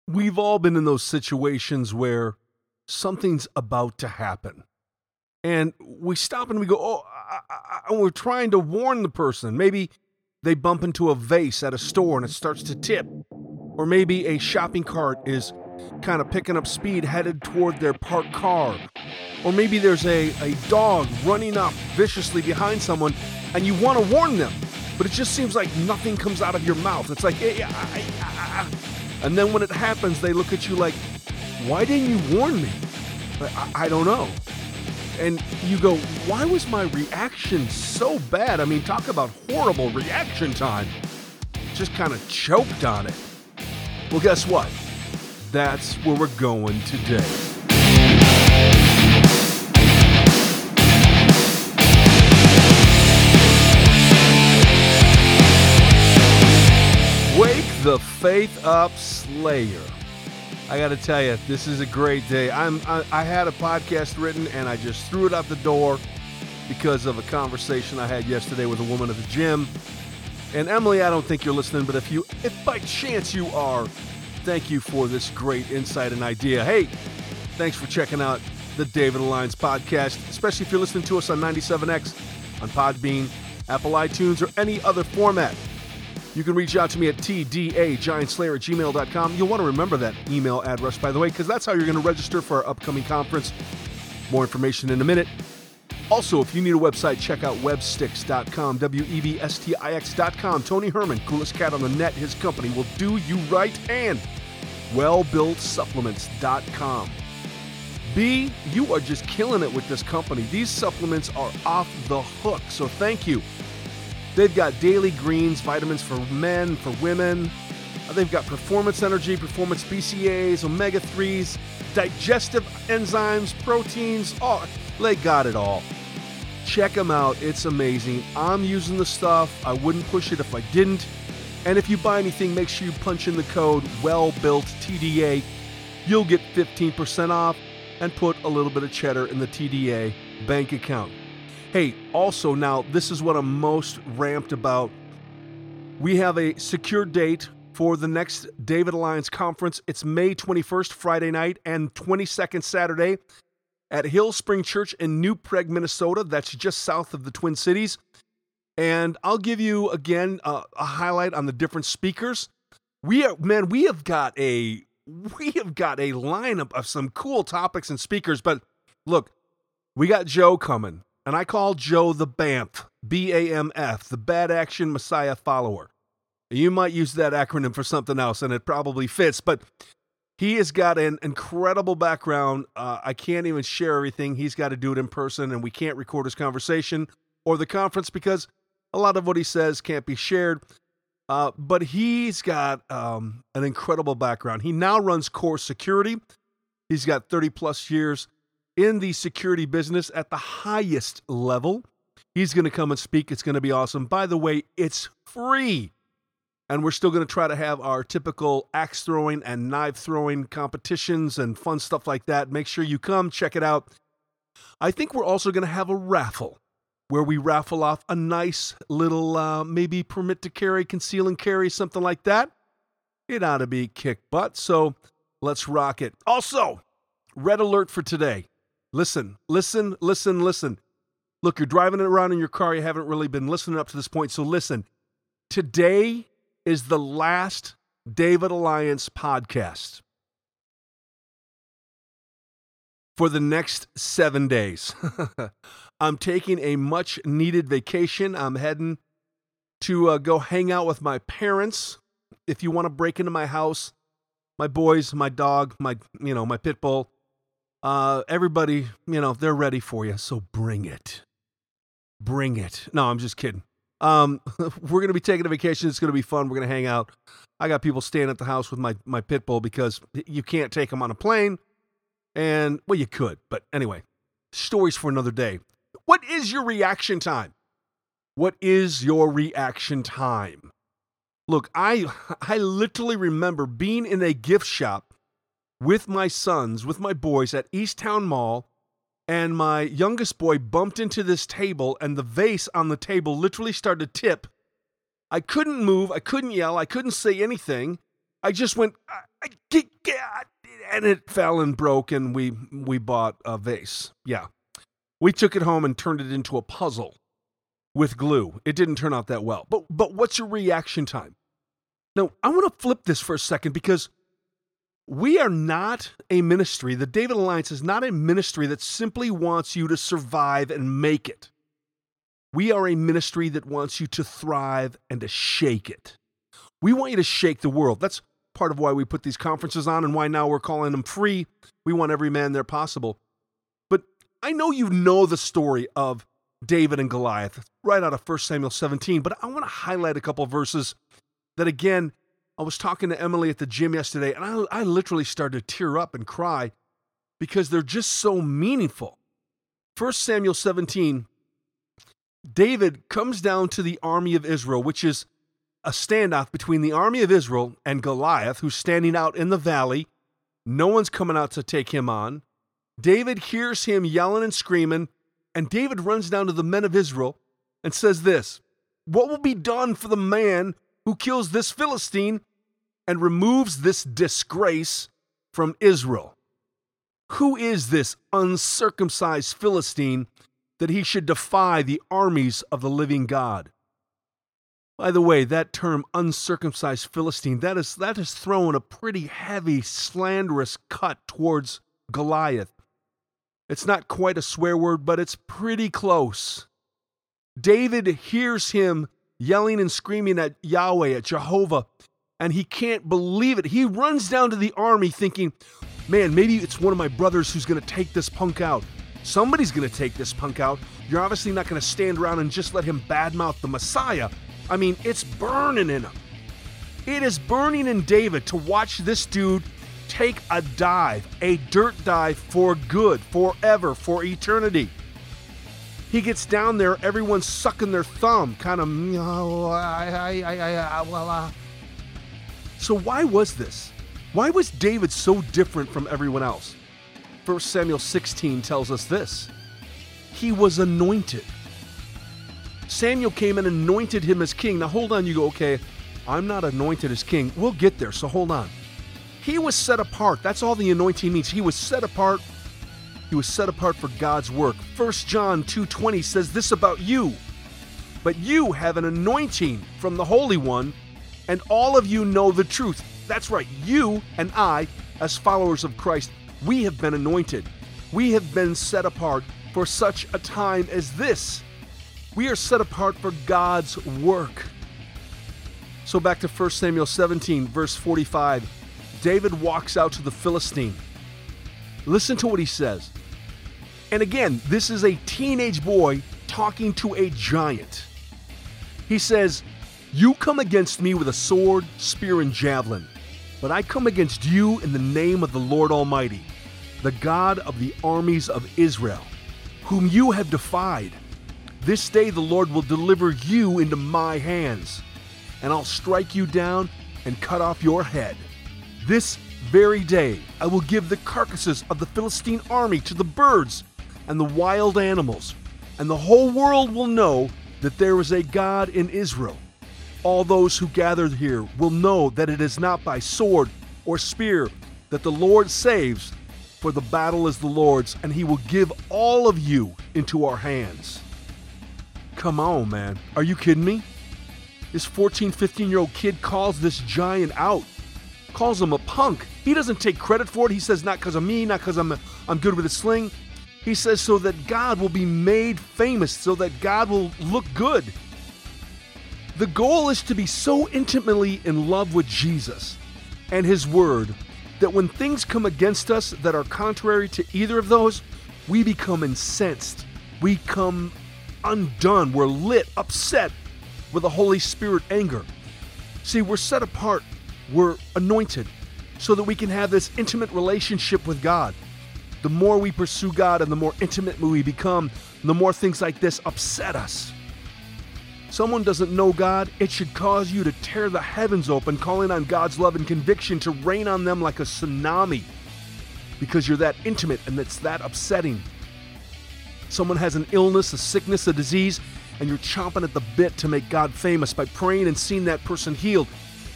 We've all been in those situations where something's about to happen. And we stop and we go, and we're trying to warn the person. Maybe they bump into a vase at a store and it starts to tip. Or maybe a shopping cart is kind of picking up speed headed toward their parked car. Or maybe there's a dog running up viciously behind someone and you want to warn them, but it just seems like nothing comes out of your mouth. It's like, and then when it happens, they look at you like, why didn't you warn me? I don't know. And you go, why was my reaction so bad? I mean, talk about horrible reaction time. Just kind of choked on it. Well, guess what? That's where we're going today. Wake the Faith Up Slayer. I got to tell you, this is a great day. I had a podcast written and I just threw it out the door because of a conversation I had yesterday with a woman at the gym. And Emily, I don't think you're listening, but if by chance you are, thank you for this great insight and idea. Hey, thanks for checking out the David Alliance podcast, especially if you're listening to us on 97X, on Podbean, Apple iTunes, or any other format. You can reach out to me at tdagiantslayer@gmail.com. You'll want to remember that email address, by the way, because that's how you're going to register for our upcoming conference. More information in a minute. Also, if you need a website, check out webstix.com, webstix.com. Tony Herman, coolest cat on the net, his company will do you right. And wellbuiltsupplements.com. B, you are just killing it with this company. These supplements are off the hook, so thank you. They've got daily greens, vitamins for men, for women. They've got performance energy, performance BCAAs, omega-3s, digestive enzymes, proteins. Oh, they got it all. Check them out. It's amazing. I'm using the stuff. I wouldn't push it if I didn't. And if you buy anything, make sure you punch in the code WellBuiltTDA. You'll get 15% off and put a little bit of cheddar in the TDA bank account. Hey, also now, this is what I'm most ramped about. We have a secure date for the next David Alliance conference. It's May 21st, Friday night, and 22nd, Saturday, at Hill Spring Church in New Prague, Minnesota. That's just south of the Twin Cities. And I'll give you, again, a highlight on the different speakers. We have got a lineup of some cool topics and speakers. But look, we got Joe coming. And I call Joe the BAMF, B-A-M-F, the Bad Action Messiah Follower. You might use that acronym for something else, and it probably fits. But he has got an incredible background. I can't even share everything. He's got to do it in person, and we can't record his conversation or the conference because a lot of what he says can't be shared. But he's got an incredible background. He now runs Core Security. He's got 30-plus years in the security business at the highest level. He's going to come and speak. It's going to be awesome. By the way, it's free. And we're still going to try to have our typical axe throwing and knife throwing competitions and fun stuff like that. Make sure you come, check it out. I think we're also going to have a raffle where we raffle off a nice little, maybe permit to carry, conceal and carry, something like that. It ought to be kick butt. So let's rock it. Also, red alert for today. Listen. Look, you're driving around in your car. You haven't really been listening up to this point. So listen, today is the last David Alliance podcast for the next 7 days. I'm taking a much needed vacation. I'm heading to go hang out with my parents. If you want to break into my house, my boys, my dog, my pit bull, everybody, they're ready for you. So bring it. No, I'm just kidding. We're going to be taking a vacation. It's going to be fun. We're going to hang out. I got people staying at the house with my pit bull because you can't take them on a plane. And, well, you could. But anyway, stories for another day. What is your reaction time? Look, I literally remember being in a gift shop with my sons, with my boys at Easttown Mall, and my youngest boy bumped into this table, and the vase on the table literally started to tip. I couldn't move. I couldn't yell. I couldn't say anything. I just went, and it fell and broke, and we bought a vase. Yeah. We took it home and turned it into a puzzle with glue. It didn't turn out that well. But what's your reaction time? Now, I want to flip this for a second, because we are not a ministry. The David Alliance is not a ministry that simply wants you to survive and make it. We are a ministry that wants you to thrive and to shake it. We want you to shake the world. That's part of why we put these conferences on and why now we're calling them free. We want every man there possible. But I know you know the story of David and Goliath right out of 1 Samuel 17, but I want to highlight a couple of verses that, again, I was talking to Emily at the gym yesterday, and I literally started to tear up and cry because they're just so meaningful. 1 Samuel 17, David comes down to the army of Israel, which is a standoff between the army of Israel and Goliath, who's standing out in the valley. No one's coming out to take him on. David hears him yelling and screaming, and David runs down to the men of Israel and says this: "What will be done for the man who kills this Philistine and removes this disgrace from Israel? Who is this uncircumcised Philistine that he should defy the armies of the living God?" By the way, that term uncircumcised Philistine, that is throwing a pretty heavy, slanderous cut towards Goliath. It's not quite a swear word, but it's pretty close. David hears him yelling and screaming at Yahweh, at Jehovah, and he can't believe it. He runs down to the army thinking, man, maybe it's one of my brothers who's going to take this punk out. Somebody's going to take this punk out. You're obviously not going to stand around and just let him badmouth the Messiah. I mean, it's burning in him. It is burning in David to watch this dude take a dive, a dirt dive for good, forever, for eternity. He gets down there, everyone's sucking their thumb, kind of, So why was this? Why was David so different from everyone else? 1 Samuel 16 tells us this: he was anointed. Samuel came and anointed him as king. Now hold on, you go, okay, I'm not anointed as king. We'll get there, so hold on. He was set apart. That's all the anointing means. He was set apart. He was set apart for God's work. 1 John 2:20 says this about you: "But you have an anointing from the Holy One, and all of you know the truth." That's right, you and I, as followers of Christ, we have been anointed. We have been set apart for such a time as this. We are set apart for God's work. So back to 1 Samuel 17, verse 45. David walks out to the Philistine. Listen to what he says. And again, this is a teenage boy talking to a giant. He says, "You come against me with a sword, spear, and javelin, but I come against you in the name of the Lord Almighty, the God of the armies of Israel, whom you have defied. This day the Lord will deliver you into my hands, and I'll strike you down and cut off your head. This very day I will give the carcasses of the Philistine army to the birds and the wild animals, and the whole world will know that there is a God in Israel. All those who gathered here will know that it is not by sword or spear that the Lord saves, for the battle is the Lord's, and he will give all of you into our hands." Come on, man. Are you kidding me? This 14, 15-year-old kid calls this giant out, calls him a punk. He doesn't take credit for it. He says, not because of me, not because I'm good with a sling. He says so that God will be made famous, so that God will look good. The goal is to be so intimately in love with Jesus and his word that when things come against us that are contrary to either of those, we become incensed. We come undone. We're lit, upset with the Holy Spirit anger. See, we're set apart. We're anointed so that we can have this intimate relationship with God. The more we pursue God and the more intimate we become, the more things like this upset us. Someone doesn't know God, it should cause you to tear the heavens open, calling on God's love and conviction to rain on them like a tsunami, because you're that intimate and it's that upsetting. Someone has an illness, a sickness, a disease, and you're chomping at the bit to make God famous by praying and seeing that person healed.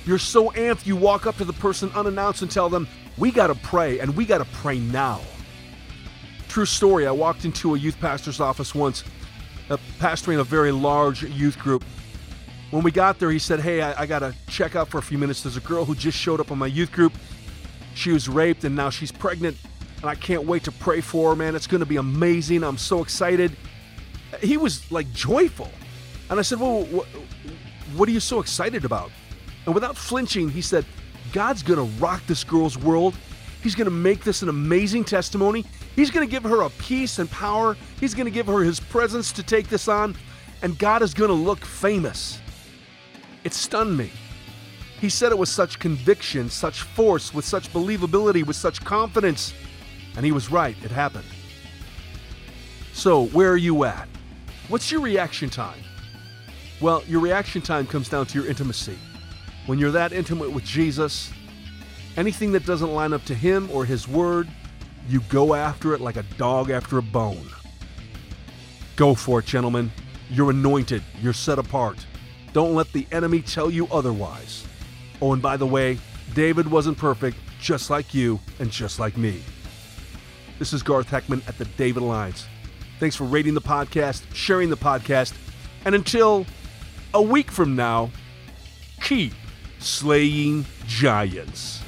You're so amped, you walk up to the person unannounced and tell them, we got to pray, and we got to pray now. True story, I walked into a youth pastor's office once, pastoring a very large youth group. When we got there, he said, hey, I got to check out for a few minutes. There's a girl who just showed up on my youth group. She was raped, and now she's pregnant, and I can't wait to pray for her, man. It's going to be amazing. I'm so excited. He was like joyful. And I said, well, what are you so excited about? And without flinching, he said, God's going to rock this girl's world. He's going to make this an amazing testimony. He's going to give her a peace and power. He's going to give her his presence to take this on. And God is going to look famous. It stunned me. He said it with such conviction, such force, with such believability, with such confidence. And he was right. It happened. So, where are you at? What's your reaction time? Well, your reaction time comes down to your intimacy. When you're that intimate with Jesus, anything that doesn't line up to him or his word, you go after it like a dog after a bone. Go for it, gentlemen. You're anointed. You're set apart. Don't let the enemy tell you otherwise. Oh, and by the way, David wasn't perfect, just like you and just like me. This is Garth Heckman at the David Alliance. Thanks for rating the podcast, sharing the podcast, and until a week from now, keep slaying giants.